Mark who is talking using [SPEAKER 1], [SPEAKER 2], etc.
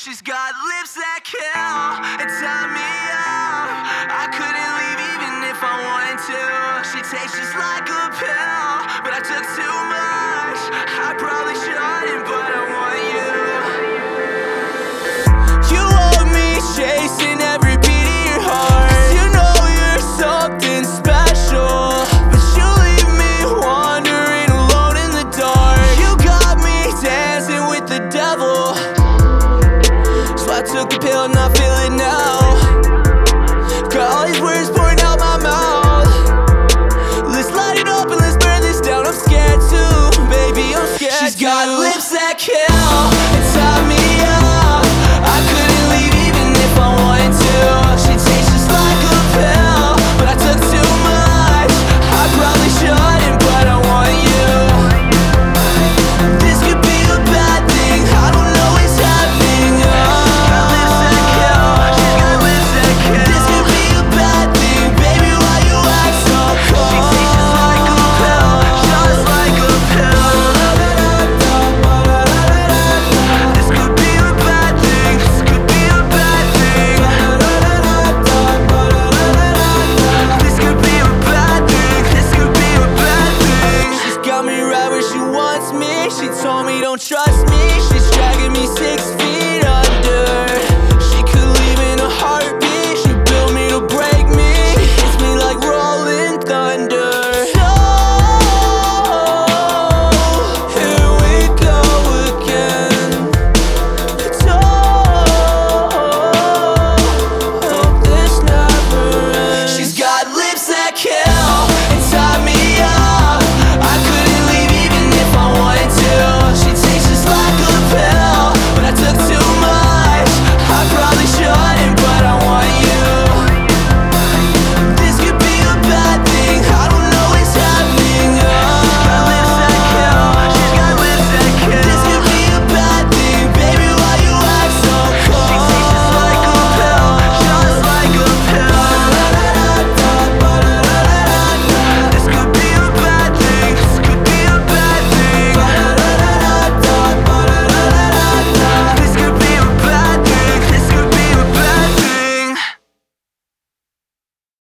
[SPEAKER 1] She's got lips that kill and tie me up. I couldn't leave even if I wanted to. She tastes just like a pill, but I took too much. I probably shouldn't, but I want you. You hold me chasing every beat of your heart, 'cause you know you're something special, but you leave me wandering alone in the dark. You got me dancing with the devil. I took a pill, not